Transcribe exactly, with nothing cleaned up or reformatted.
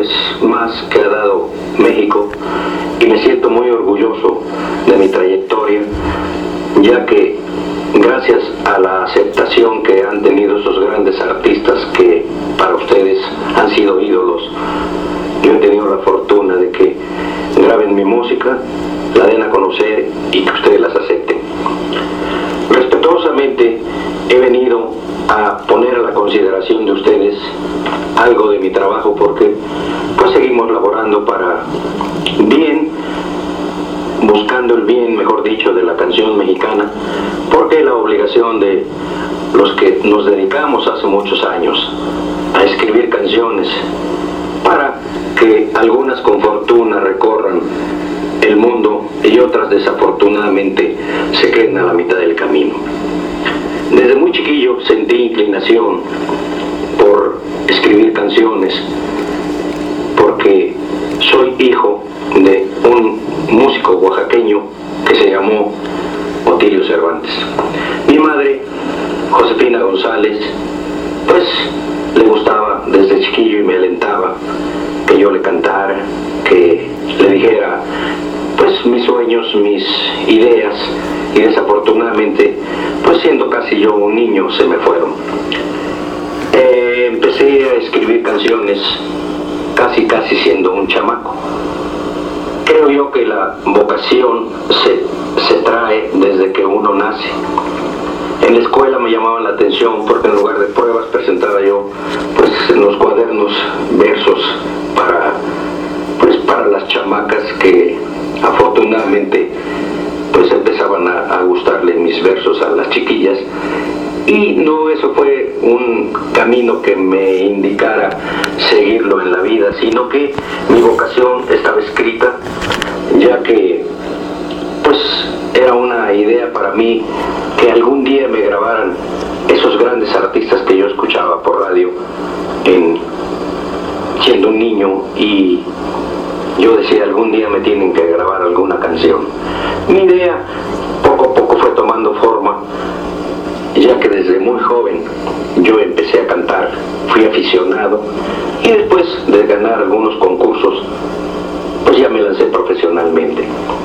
canciones más que ha dado México y me siento muy orgulloso de mi trayectoria, ya que gracias a la aceptación que han tenido esos grandes artistas que para ustedes han sido ídolos, yo he tenido la fortuna de que graben mi música, la den a conocer y que ustedes las acepten. Respetuosamente he venido a poner a la consideración de ustedes algo de mi trabajo, porque pues seguimos laborando para bien, buscando el bien, mejor dicho, de la canción mexicana, porque la obligación de los que nos dedicamos hace muchos años a escribir canciones para que algunas con fortuna recorran el mundo y otras desafortunadamente se queden a la mitad del camino. Desde muy chiquillo sentí inclinación por escribir canciones, porque soy hijo de un músico oaxaqueño que se llamó Otilio Cervantes. Mi madre, Josefina González, pues le gustaba desde chiquillo y me alentaba que yo le cantara, que le dijera pues mis sueños, mis ideas, y desafortunadamente pues siendo casi yo un niño se me fueron. Eh, empecé a escribir canciones casi casi siendo un chamaco. Creo yo que la vocación se, se trae desde que uno nace. En la escuela me llamaban la atención porque en lugar de pruebas presentaba yo pues en los cuadernos versos para pues para las chamacas que afortunadamente pues empezaban a, a gustarle mis versos a las chiquillas. Y no, eso fue un camino que me indicara seguirlo en la vida, sino que mi vocación estaba escrita, ya que pues era una idea para mí que algún día me grabaran esos grandes artistas que yo escuchaba por radio en, siendo un niño, y yo decía algún día me tienen que grabar alguna canción. Mi idea poco a poco fue tomando forma, ya que desde muy joven yo empecé a cantar, fui aficionado y después de ganar algunos concursos pues ya me lancé profesionalmente.